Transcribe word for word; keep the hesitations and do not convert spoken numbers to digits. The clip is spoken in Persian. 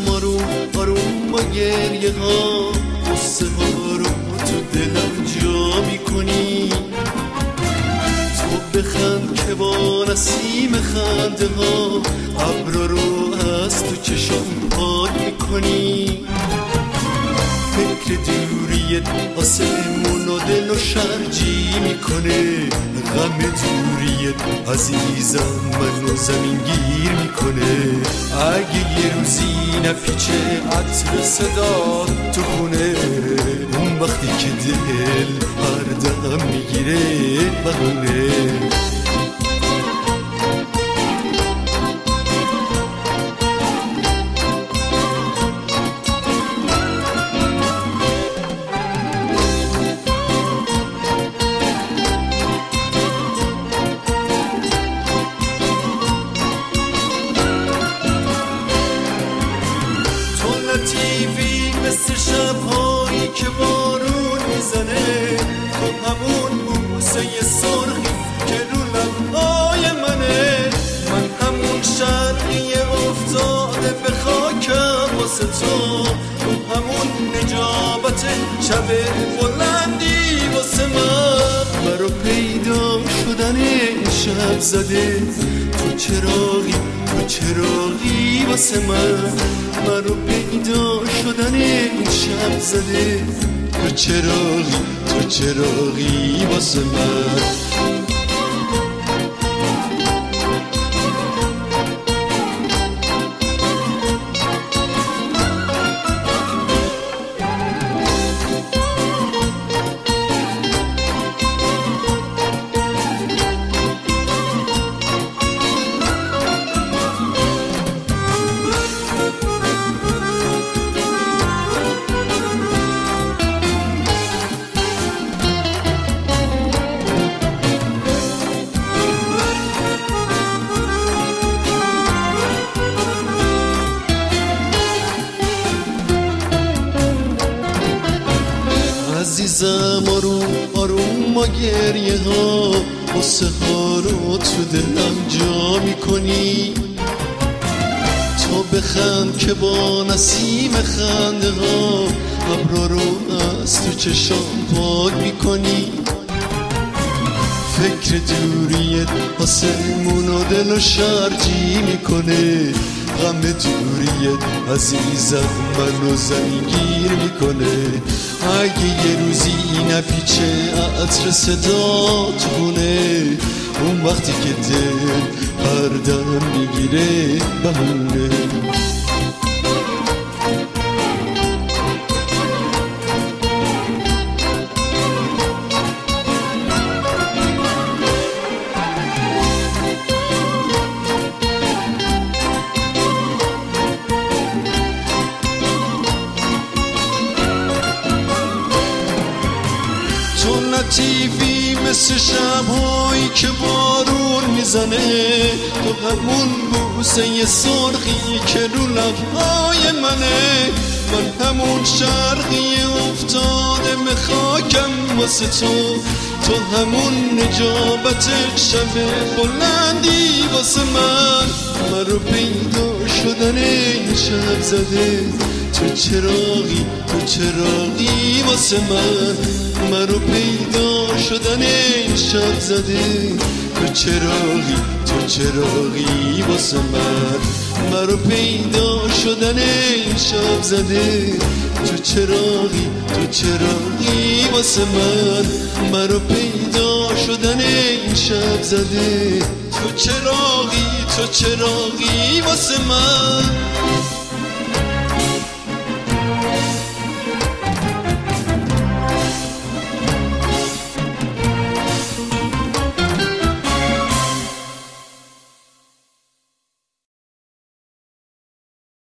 آروم آروم با گریه ها قصه ها رو تو دلم جا میکنی. تو بخند که با نسیم خنده ها ابرا رو از تو چشم پاک میکنی. فکر دوریت آسمون و دل و شرجی میکنه. غم دوریت عزیزم منو زمین گیر میکنه. اگه یه روزی نپیچه عطر صدا تو خونه، اون وقتی که دل هر دم میگیره بهونه. لطیفی مثل شبهایی که بارون میزنه. تو همون بوسه سرخی که رو لبهای منه. من همون شرقی افتاده به خاکم واسه تو. تو همون نجابت شب بلندی واسه من. برا پیدا شدن این شب زده تو چراغی تو چراغی واسه من. مرا پیدا شدن این شب زده تو چراغی تو چراغی واسه من. عزیزم آروم آروم با گریه ها قصه ها رو تو دلم جا میکنی. تو بخند که با نسیم خنده ها ابرا رو از تو چشام پاک میکنی. فکر دوریت آسمون و دل و شرجی میکنه. غم دوریت عزیزم منو زمین گیر میکنه. اگه یه روزی نپیچه عطر صدا تو خونه، اون وقتی که دل هر دم میگیره بهونه. تو لطیفی مثل شبهایی که بارون میزنه. تو همون بوسه سرخی که رو لبهای منه. من همون شرقی افتاده به خاکم واسه تو. تو همون نجابت شب بلندی واسه من. مرا پیدا شدن این شب زده تو چراغی تو چراغی واسه من. مرا پیدا شدن این شب زده تو چراغی تو چراغی واسه من. مرا پیدا شدن این شب زده تو چراغی تو چراغی واسه من. مرا پیدا شدن این شب زده تو چراغی تو چراغی واسه من.